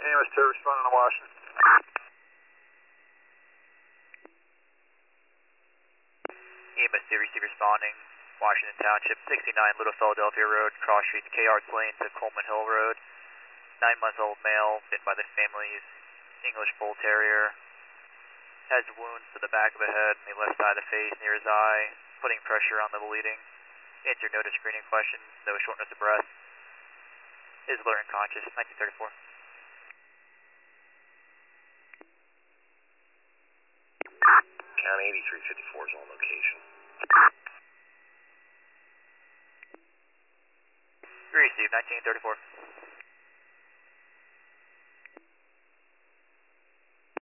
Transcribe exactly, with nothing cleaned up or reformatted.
E M S two responding to Washington. E M S two receive responding, Washington Township, sixty-nine Little Philadelphia Road, cross streets K Arts Lane to Coleman Hill Road. Nine month old male, bitten by the family's English Bull Terrier. Has wounds to the back of the head and the left side of the face near his eye, putting pressure on the bleeding. Answer no to screening questions, no shortness of breath. Is alert and conscious, nineteen thirty-four. County eighty-three fifty-four is on location. Receive, nineteen thirty-four.